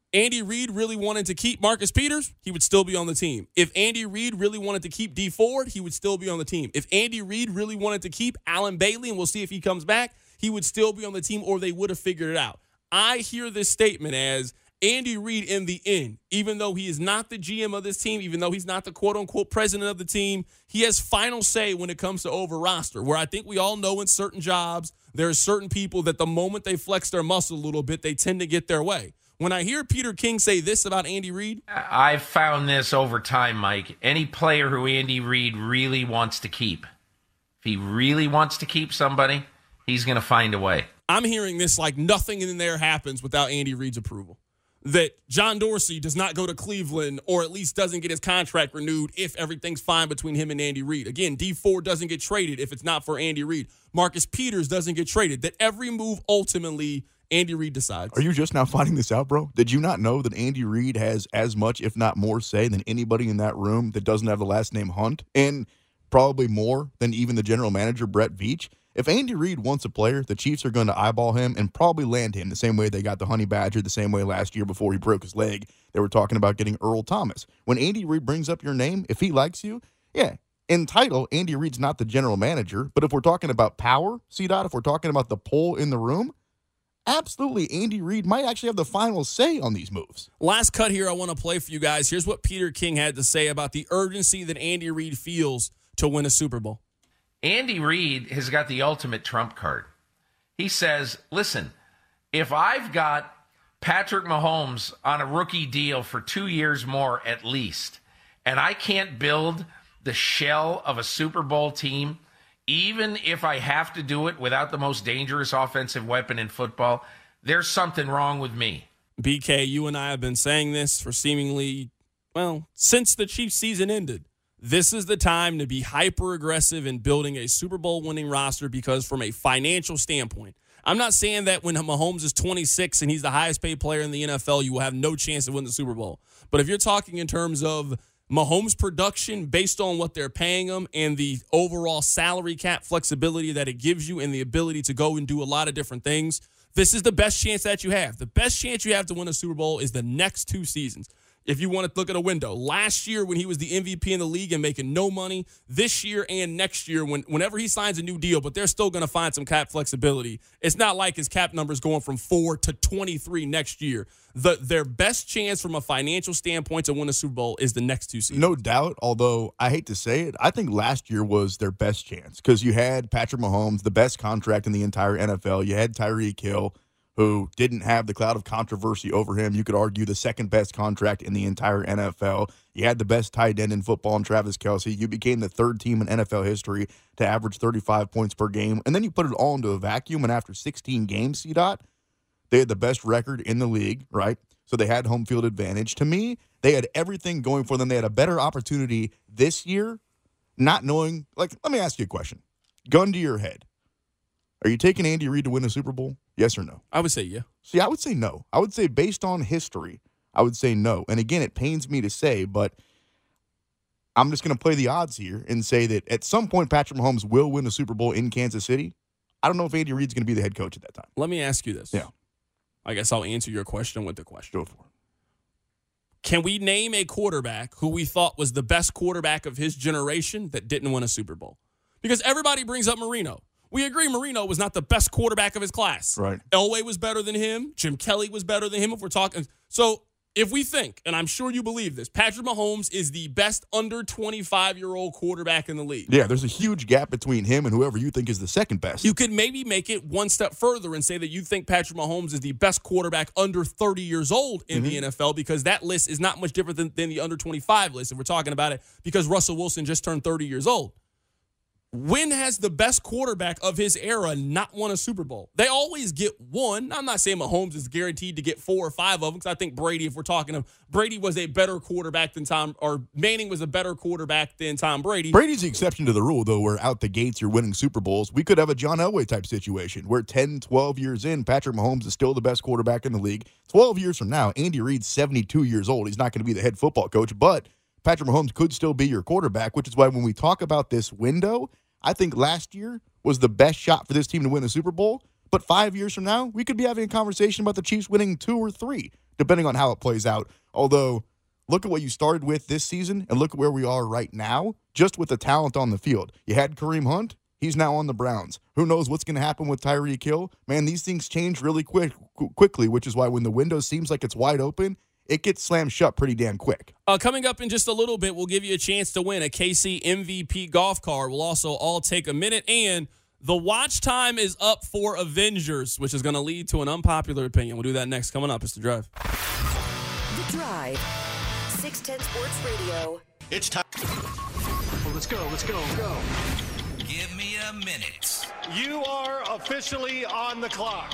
Andy Reid really wanted to keep Marcus Peters, he would still be on the team. If Andy Reid really wanted to keep Dee Ford, he would still be on the team. If Andy Reid really wanted to keep Allen Bailey, and we'll see if he comes back, he would still be on the team, or they would have figured it out. I hear this statement as Andy Reid in the end, even though he is not the G M of this team, even though he's not the quote-unquote president of the team, he has final say when it comes to over roster, where I think we all know in certain jobs, there are certain people that the moment they flex their muscle a little bit, they tend to get their way. When I hear Peter King say this about Andy Reid, I've found this over time, Mike. Any player who Andy Reid really wants to keep, if he really wants to keep somebody, he's going to find a way. I'm hearing this like nothing in there happens without Andy Reid's approval. That John Dorsey does not go to Cleveland, or at least doesn't get his contract renewed if everything's fine between him and Andy Reid. Again, Dee Ford doesn't get traded if it's not for Andy Reid. Marcus Peters doesn't get traded. That every move ultimately Andy Reid decides. Are you just now finding this out, bro? Did you not know that Andy Reid has as much, if not more, say than anybody in that room that doesn't have the last name Hunt? And probably more than even the general manager, Brett Veach? If Andy Reid wants a player, the Chiefs are going to eyeball him and probably land him the same way they got the Honey Badger, the same way last year before he broke his leg. They were talking about getting Earl Thomas. When Andy Reid brings up your name, if he likes you, yeah, in title, Andy Reid's not the general manager. But if we're talking about power, C-Dot, if we're talking about the pull in the room, absolutely, Andy Reid might actually have the final say on these moves. Last cut here I want to play for you guys. Here's what Peter King had to say about the urgency that Andy Reid feels to win a Super Bowl. Andy Reid has got the ultimate trump card. He says, listen, if I've got Patrick Mahomes on a rookie deal for two years more at least, and I can't build the shell of a Super Bowl team, even if I have to do it without the most dangerous offensive weapon in football, there's something wrong with me. B K, you and I have been saying this for seemingly, well, since the Chiefs season ended. This is the time to be hyper-aggressive in building a Super Bowl winning roster because from a financial standpoint, I'm not saying that when Mahomes is twenty-six and he's the highest paid player in the N F L, you will have no chance to win the Super Bowl. But if you're talking in terms of Mahomes' production based on what they're paying him and the overall salary cap flexibility that it gives you and the ability to go and do a lot of different things, this is the best chance that you have. The best chance you have to win a Super Bowl is the next two seasons. If you want to look at a window, last year when he was the M V P in the league and making no money, this year and next year, when whenever he signs a new deal, but they're still going to find some cap flexibility. It's not like his cap number's going from four to twenty-three next year. The, their best chance from a financial standpoint to win a Super Bowl is the next two seasons. No doubt, although I hate to say it, I think last year was their best chance because you had Patrick Mahomes, the best contract in the entire N F L. You had Tyreek Hill, who didn't have the cloud of controversy over him. You could argue the second best contract in the entire N F L. You had the best tight end in football in Travis Kelce. You became the third team in N F L history to average thirty-five points per game. And then you put it all into a vacuum, and after sixteen games, C-Dot, they had the best record in the league, right? So they had home field advantage. To me, they had everything going for them. They had a better opportunity this year, not knowing. Like, let me ask you a question. Gun to your head. Are you taking Andy Reid to win a Super Bowl? Yes or no? I would say yeah. See, I would say no. I would say based on history, I would say no. And again, it pains me to say, but I'm just going to play the odds here and say that at some point Patrick Mahomes will win a Super Bowl in Kansas City. I don't know if Andy Reid's going to be the head coach at that time. Let me ask you this. Yeah. I guess I'll answer your question with the question. Go for it. Can we name a quarterback who we thought was the best quarterback of his generation that didn't win a Super Bowl? Because everybody brings up Marino. We agree Marino was not the best quarterback of his class. Right. Elway was better than him. Jim Kelly was better than him if we're talking. So if we think, and I'm sure you believe this, Patrick Mahomes is the best under twenty-five-year-old quarterback in the league. Yeah, there's a huge gap between him and whoever you think is the second best. You could maybe make it one step further and say that you think Patrick Mahomes is the best quarterback under thirty years old in mm-hmm. the N F L because that list is not much different than, than the under twenty-five list if we're talking about it because Russell Wilson just turned thirty years old. When has the best quarterback of his era not won a Super Bowl? They always get one. I'm not saying Mahomes is guaranteed to get four or five of them because I think Brady, if we're talking of Brady was a better quarterback than Tom, or Manning was a better quarterback than Tom Brady. Brady's the exception to the rule, though, where out the gates you're winning Super Bowls. We could have a John Elway type situation where ten, twelve years in, Patrick Mahomes is still the best quarterback in the league. twelve years from now, Andy Reid's seventy-two years old. He's not going to be the head football coach, but Patrick Mahomes could still be your quarterback, which is why when we talk about this window, I think last year was the best shot for this team to win a Super Bowl. But five years from now, we could be having a conversation about the Chiefs winning two or three, depending on how it plays out. Although, look at what you started with this season and look at where we are right now, just with the talent on the field. You had Kareem Hunt. He's now on the Browns. Who knows what's going to happen with Tyreek Hill? Man, these things change really quick, qu- quickly, which is why when the window seems like it's wide open, it gets slammed shut pretty damn quick. Uh, coming up in just a little bit, we'll give you a chance to win a K C M V P golf cart. We'll also all take a minute, and the watch time is up for Avengers, which is going to lead to an unpopular opinion. We'll do that next. Coming up, it's The Drive. The Drive. six ten Sports Radio. It's time. Oh, let's go, let's go, go. Give me a minute. You are officially on the clock.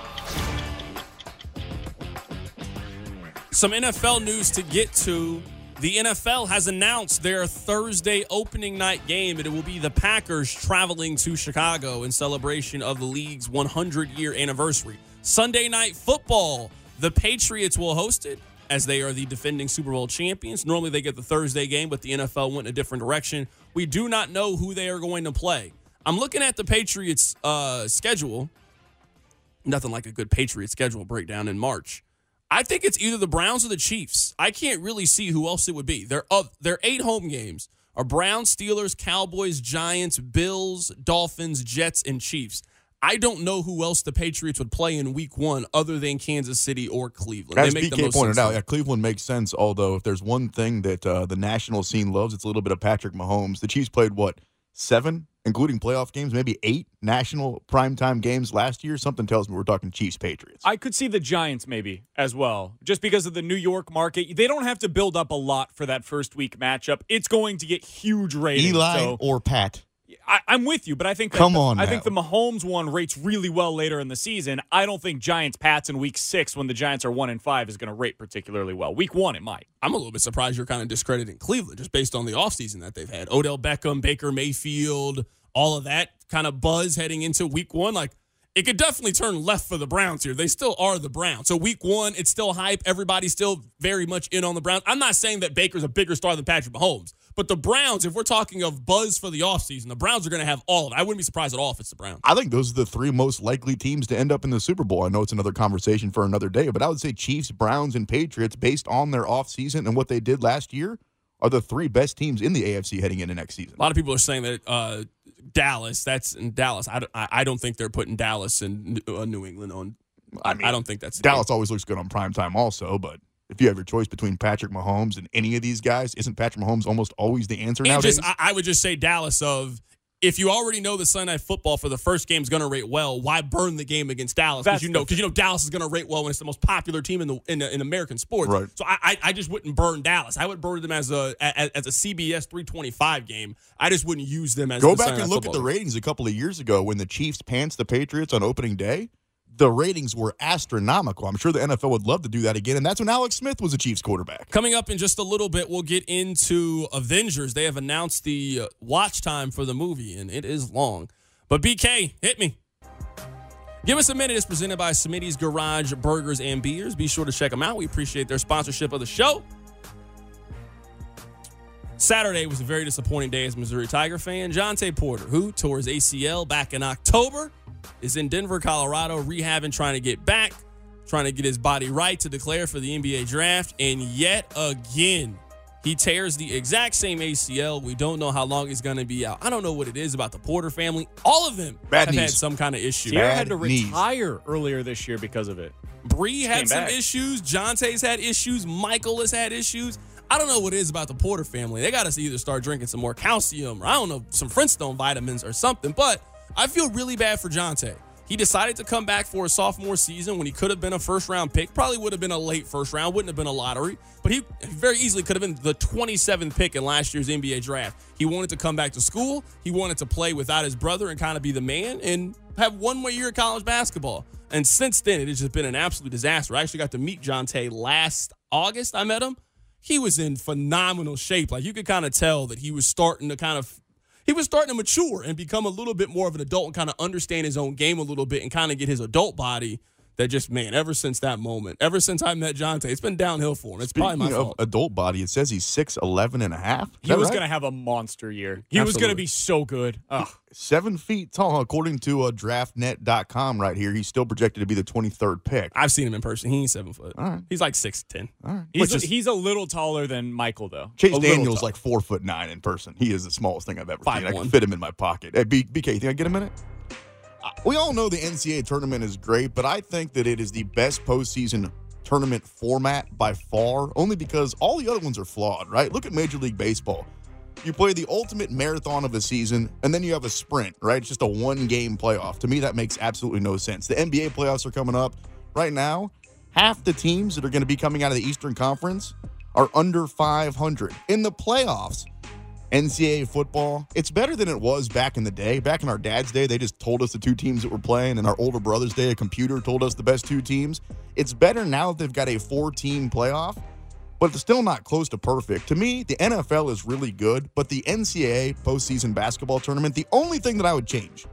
Some N F L news to get to. The N F L has announced their Thursday opening night game, and it will be the Packers traveling to Chicago in celebration of the league's one hundred year anniversary. Sunday Night Football, the Patriots will host it, as they are the defending Super Bowl champions. Normally they get the Thursday game, but the N F L went in a different direction. We do not know who they are going to play. I'm looking at the Patriots' uh, schedule. Nothing like a good Patriots schedule breakdown in March. I think it's either the Browns or the Chiefs. I can't really see who else it would be. Their uh, their eight home games are Browns, Steelers, Cowboys, Giants, Bills, Dolphins, Jets, and Chiefs. I don't know who else the Patriots would play in week one other than Kansas City or Cleveland. As they make B K the most pointed sense out, yeah, Cleveland makes sense, although if there's one thing that uh, the national scene loves, it's a little bit of Patrick Mahomes. The Chiefs played, what, seven, including playoff games, maybe eight national primetime games last year? Something tells me we're talking Chiefs-Patriots. I could see the Giants maybe as well, just because of the New York market. They don't have to build up a lot for that first week matchup. It's going to get huge ratings. Eli so. or Pat? I, I'm with you, but I think that Come the, on I now. think the Mahomes one rates really well later in the season. I don't think Giants Pats in week six, when the Giants are one and five, is going to rate particularly well. Week one, it might. I'm a little bit surprised you're kind of discrediting Cleveland just based on the offseason that they've had. Odell Beckham, Baker Mayfield, all of that kind of buzz heading into week one. Like, it could definitely turn left for the Browns here. They still are the Browns. So week one, it's still hype. Everybody's still very much in on the Browns. I'm not saying that Baker's a bigger star than Patrick Mahomes. But the Browns, if we're talking of buzz for the offseason, the Browns are going to have all of it. I wouldn't be surprised at all if it's the Browns. I think those are the three most likely teams to end up in the Super Bowl. I know it's another conversation for another day, but I would say Chiefs, Browns, and Patriots, based on their offseason and what they did last year, are the three best teams in the A F C heading into next season. A lot of people are saying that uh, Dallas, that's in Dallas. I don't, I, I don't think they're putting Dallas and uh, New England on. I, mean, I don't think that's the Dallas game. always looks good on primetime also, but if you have your choice between Patrick Mahomes and any of these guys, isn't Patrick Mahomes almost always the answer And nowadays? just, I, I would just say Dallas of, if you already know the Sunday Night Football for the first game is going to rate well, why burn the game against Dallas? Because you know, because you know Dallas is going to rate well when it's the most popular team in the in, in American sports. Right. So I, I I just wouldn't burn Dallas. I would burn them as a as, as a C B S three twenty-five game. I just wouldn't use them as Go the back Sunday and Night look at the Football. ratings a couple of years ago when the Chiefs pantsed the Patriots on opening day. The ratings were astronomical. I'm sure the N F L would love to do that again, and that's when Alex Smith was a Chiefs quarterback. Coming up in just a little bit, we'll get into Avengers. They have announced the uh, watch time for the movie, and it is long. But B K, hit me. Give us a minute. It's presented by Smitty's Garage Burgers and Beers. Be sure to check them out. We appreciate their sponsorship of the show. Saturday was a very disappointing day as a Missouri Tiger fan. Jonte Porter, who tore his A C L back in October, is in Denver, Colorado, rehabbing, trying to get back, trying to get his body right to declare for the N B A draft. And yet again, he tears the exact same A C L. We don't know how long he's going to be out. I don't know what it is about the Porter family. All of them Bad have knees. had some kind of issue. Sierra Bad had to knees. retire earlier this year because of it. Bree had Came some back. issues. Jonte's had issues. Michael has had issues. I don't know what it is about the Porter family. They got to either start drinking some more calcium or, I don't know, some Flintstone vitamins or something. But I feel really bad for Jonte. He decided to come back for a sophomore season when he could have been a first-round pick. Probably would have been a late first round. Wouldn't have been a lottery. But he very easily could have been the twenty-seventh pick in last year's N B A draft. He wanted to come back to school. He wanted to play without his brother and kind of be the man and have one more year of college basketball. And since then, it has just been an absolute disaster. I actually got to meet Jonte last August. I met him. He was in phenomenal shape. Like, you could kind of tell that he was starting to kind of He was starting to mature and become a little bit more of an adult and kind of understand his own game a little bit and kind of get his adult body that just, man, ever since that moment, ever since I met Jonte, it's been downhill for him. It's Speaking probably my of fault. adult body, it says he's six eleven and a half. Is He that was right? going to have a monster year. He was Absolutely. going to be so good. Ugh. Seven feet tall, according to uh, draft net dot com right here. He's still projected to be the twenty-third pick. I've seen him in person. He ain't seven foot. All right. He's like six ten. All right. He's, Which a, is- he's a little taller than Michael, though. Chase A little Daniel's taller. like four foot nine in person. He is the smallest thing I've ever Five seen. I one. can fit him in my pocket. Hey, B- BK, you think I get a minute? Uh, We all know the N C double A tournament is great, but I think that it is the best postseason tournament format by far, only because all the other ones are flawed, right? Look at Major League Baseball. You play the ultimate marathon of a season, and then you have a sprint, right? It's just a one-game playoff. To me, that makes absolutely no sense. The N B A playoffs are coming up. Right now, half the teams that are going to be coming out of the Eastern Conference are under five hundred. In the playoffs, N C double A football, it's better than it was back in the day. Back in our dad's day, they just told us the two teams that were playing. In our older brother's day, a computer told us the best two teams. It's better now that they've got a four-team playoff, but it's still not close to perfect. To me, the N F L is really good, but the N C double A postseason basketball tournament, the only thing that I would change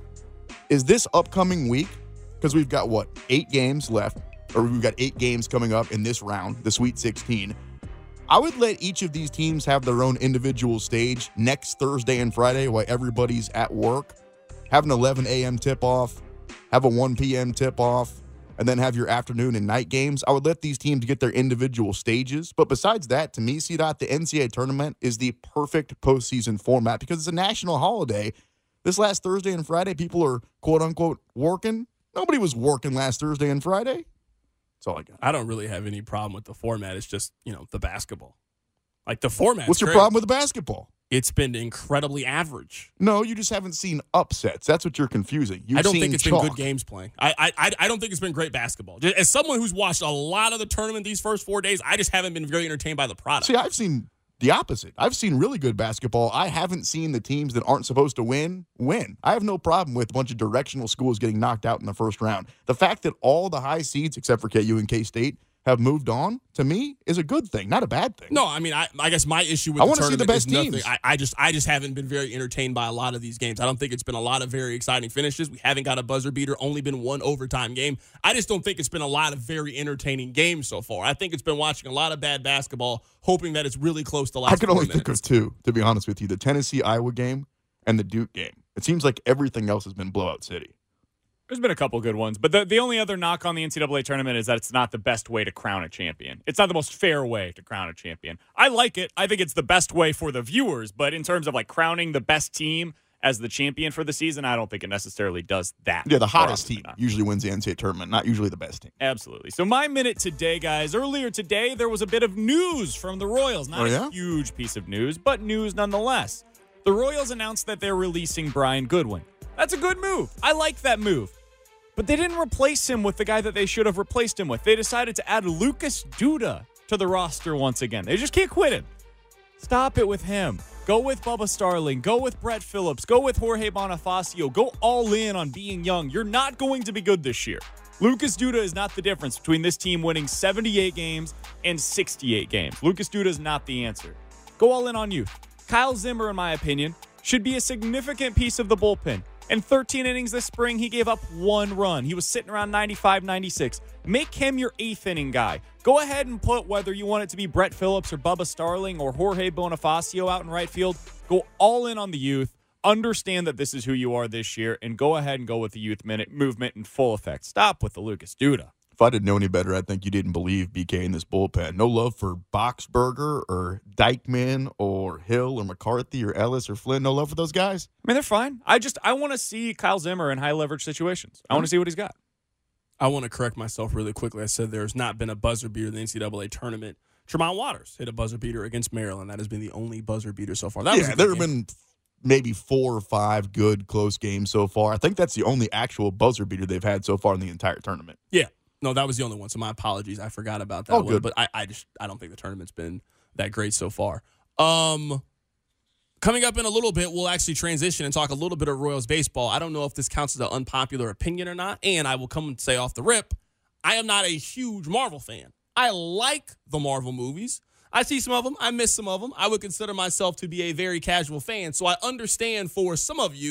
is this upcoming week, because we've got, what, eight games left, or we've got eight games coming up in this round, the Sweet sixteen. I would let each of these teams have their own individual stage next Thursday and Friday while everybody's at work. Have an eleven a.m. tip-off, have a one p.m. tip-off, and then have your afternoon and night games. I would let these teams get their individual stages. But besides that, to me, C DOT, the N C double A tournament is the perfect postseason format because it's a national holiday. This last Thursday and Friday, people are quote-unquote working. Nobody was working last Thursday and Friday. That's all I got. I don't really have any problem with the format. It's just, you know, the basketball. Like the format. What's your problem with the basketball? It's been incredibly average. No, you just haven't seen upsets. That's what you're confusing. You've I don't seen think it's chalk. been good games playing. I, I I I don't think it's been great basketball. Just as someone who's watched a lot of the tournament these first four days, I just haven't been very entertained by the product. See, I've seen the opposite. I've seen really good basketball. I haven't seen the teams that aren't supposed to win win. I have no problem with a bunch of directional schools getting knocked out in the first round. The fact that all the high seeds, except for K U and K-State, have moved on, to me, is a good thing, not a bad thing. No, I mean, I, I guess my issue with I the wanna see the tournament best is nothing. teams. I, I just I just haven't been very entertained by a lot of these games. I don't think it's been a lot of very exciting finishes. We haven't got a buzzer beater, only been one overtime game. I just don't think it's been a lot of very entertaining games so far. I think it's been watching a lot of bad basketball, hoping that it's really close to last I can four only minutes. think of two, to be honest with you, the Tennessee-Iowa game and the Duke game. It seems like everything else has been blowout city. There's been a couple good ones, but the, the only other knock on the N C double A tournament is that it's not the best way to crown a champion. It's not the most fair way to crown a champion. I like it. I think it's the best way for the viewers, but in terms of like crowning the best team as the champion for the season, I don't think it necessarily does that. Yeah, the more hottest often team than not. usually wins the N C double A tournament, not usually the best team. Absolutely. So my minute today, guys. Earlier today, there was a bit of news from the Royals. Not Oh, yeah? a huge piece of news, but news nonetheless. The Royals announced that they're releasing Brian Goodwin. That's a good move. I like that move. But they didn't replace him with the guy that they should have replaced him with. They decided to add Lucas Duda to the roster once again. They just can't quit him. Stop it with him. Go with Bubba Starling. Go with Brett Phillips. Go with Jorge Bonifacio. Go all in on being young. You're not going to be good this year. Lucas Duda is not the difference between this team winning seventy-eight games and sixty-eight games. Lucas Duda is not the answer. Go all in on youth. Kyle Zimmer, in my opinion, should be a significant piece of the bullpen. In thirteen innings this spring, he gave up one run. He was sitting around ninety-five, ninety-six. Make him your eighth inning guy. Go ahead and put whether you want it to be Brett Phillips or Bubba Starling or Jorge Bonifacio out in right field. Go all in on the youth. Understand that this is who you are this year, and go ahead and go with the youth minute movement in full effect. Stop with the Lucas Duda. If I didn't know any better, I think you didn't believe B K in this bullpen. No love for Boxberger or Dykeman or Hill or McCarthy or Ellis or Flynn. No love for those guys? I mean, they're fine. I just, I want to see Kyle Zimmer in high leverage situations. I want to see what he's got. I want to correct myself really quickly. I said there's not been a buzzer beater in the N C double A tournament. Tremont Waters hit a buzzer beater against Maryland. That has been the only buzzer beater so far. That was a Yeah, good there have game. been maybe four or five good close games so far. I think that's the only actual buzzer beater they've had so far in the entire tournament. Yeah. No, that was the only one. So my apologies. I forgot about that Oh, one. good. But I, I just I don't think the tournament's been that great so far. Um, coming up in a little bit, we'll actually transition and talk a little bit of Royals baseball. I don't know if this counts as an unpopular opinion or not. And I will come and say off the rip, I am not a huge Marvel fan. I like the Marvel movies. I see some of them. I miss some of them. I would consider myself to be a very casual fan. So I understand for some of you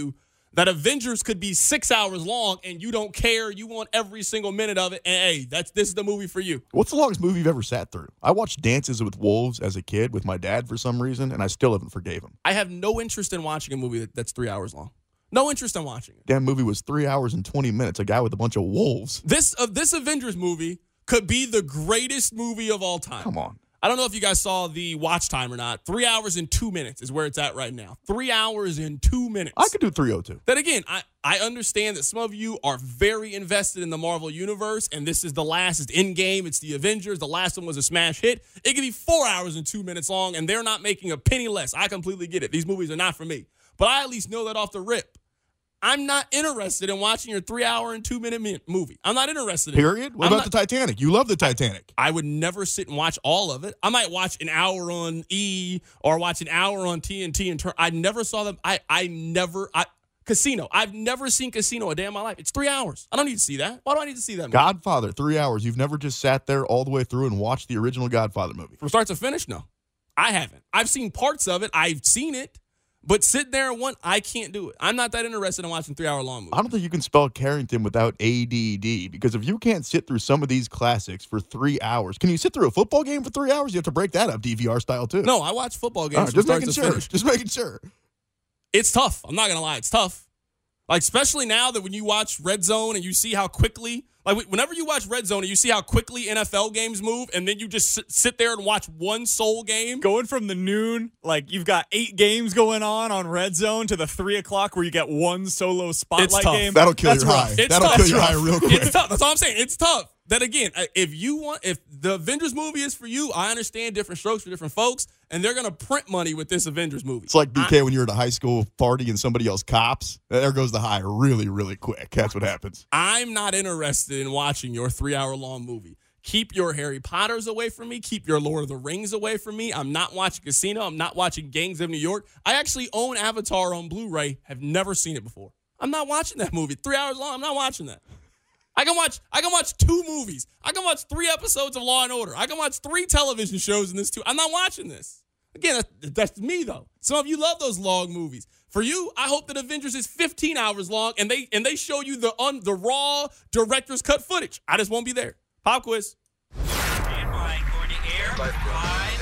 that Avengers could be six hours long and you don't care. You want every single minute of it. And hey, that's this is the movie for you. What's the longest movie you've ever sat through? I watched Dances with Wolves as a kid with my dad for some reason, and I still haven't forgave him. I have no interest in watching a movie that, that's three hours long. No interest in watching it. Damn movie was three hours and twenty minutes. A guy with a bunch of wolves. This uh, this Avengers movie could be the greatest movie of all time. Come on. I don't know if you guys saw the watch time or not. Three hours and two minutes is where it's at right now. Three hours and two minutes. I could do three oh two. Then again, I, I understand that some of you are very invested in the Marvel Universe, and this is the last. It's Endgame. It's the Avengers. The last one was a smash hit. It could be four hours and two minutes long, and they're not making a penny less. I completely get it. These movies are not for me. But I at least know that off the rip. I'm not interested in watching your three-hour and two-minute movie. I'm not interested in it. Period? What I'm about not, the Titanic? You love the Titanic. I would never sit and watch all of it. I might watch an hour on E or watch an hour on T N T. And turn. I never saw them. I, I never... I, Casino. I've never seen Casino a day in my life. It's three hours. I don't need to see that. Why do I need to see that movie? Godfather, three hours. You've never just sat there all the way through and watched the original Godfather movie? From start to finish? No. I haven't. I've seen parts of it. I've seen it. But sit there and one, I can't do it. I'm not that interested in watching three-hour long movies. I don't think you can spell Carrington without A D D, because if you can't sit through some of these classics for three hours, can you sit through a football game for three hours? You have to break that up D V R style, too. No, I watch football games right, from just start making to sure. finish. Just making sure. It's tough. I'm not going to lie. It's tough. Like, especially now that when you watch Red Zone and you see how quickly, like, whenever you watch Red Zone and you see how quickly N F L games move, and then you just sit, sit there and watch one sole game. Going from the noon, like, you've got eight games going on on Red Zone to the three o'clock where you get one solo spotlight game. That'll kill That's your rough. high. It's That'll tough. kill your It's high rough. real quick. It's tough. That's all I'm saying. It's tough. Then again, if you want, if the Avengers movie is for you, I understand different strokes for different folks, and they're going to print money with this Avengers movie. It's like B K I, when you're at a high school party and somebody else cops. There goes the high really, really quick. That's what happens. I'm not interested in watching your three-hour-long movie. Keep your Harry Potters away from me. Keep your Lord of the Rings away from me. I'm not watching Casino. I'm not watching Gangs of New York. I actually own Avatar on Blu-ray. Have never seen it before. I'm not watching that movie. Three hours long. I'm not watching that. I can watch I can watch two movies. I can watch three episodes of Law and Order. I can watch three television shows in this too. I'm not watching this. Again, that's, that's me though. Some of you love those long movies. For you, I hope that Avengers is fifteen hours long and they and they show you the un, the raw director's cut footage. I just won't be there. Pop quiz. Stand by, going to air. Five,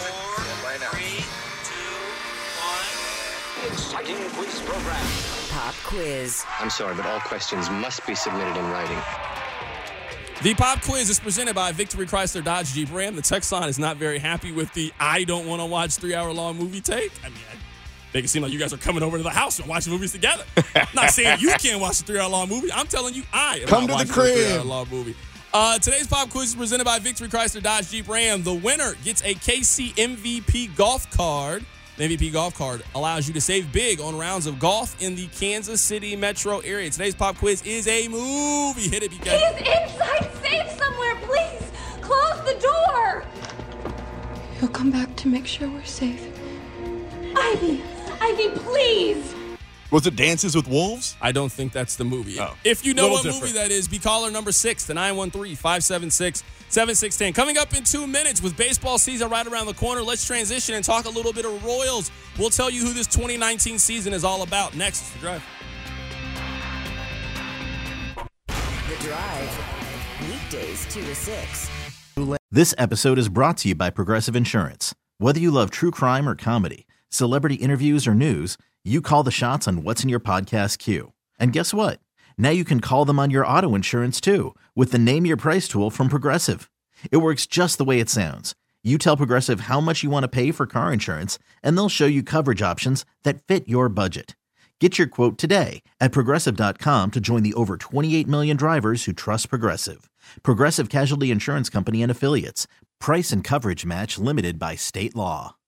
four, three, two, one. Exciting quiz program. Pop quiz. I'm sorry, but all questions must be submitted in writing. The pop quiz is presented by Victory Chrysler Dodge Jeep Ram. The text line is not very happy with the I don't want to watch three-hour-long movie take. I mean, I make it seem like you guys are coming over to the house and watching movies together. I'm not saying you can't watch a three-hour-long movie. I'm telling you I am Come not to the watching crib. a three-hour-long movie. Uh, today's pop quiz is presented by Victory Chrysler Dodge Jeep Ram. The winner gets a K C M V P golf card. The M V P golf card allows you to save big on rounds of golf in the Kansas City metro area. Today's pop quiz is a movie. Hit it, B K. He's inside, safe somewhere. Please close the door. He'll come back to make sure we're safe. Ivy, Ivy, please. Was it Dances with Wolves? I don't think that's the movie. Oh. If you know Little what different. movie that is, be caller number six to nine one three, five seven six, seven six one zero. Coming up in two minutes with baseball season right around the corner, let's transition and talk a little bit of Royals. We'll tell you who this twenty nineteen season is all about. Next, it's The Drive. The Drive. Weekdays two to six. This episode is brought to you by Progressive Insurance. Whether you love true crime or comedy, celebrity interviews or news, you call the shots on what's in your podcast queue. And guess what? Now you can call them on your auto insurance too with the Name Your Price tool from Progressive. It works just the way it sounds. You tell Progressive how much you want to pay for car insurance, and they'll show you coverage options that fit your budget. Get your quote today at Progressive dot com to join the over twenty-eight million drivers who trust Progressive. Progressive Casualty Insurance Company and Affiliates. Price and coverage match limited by state law.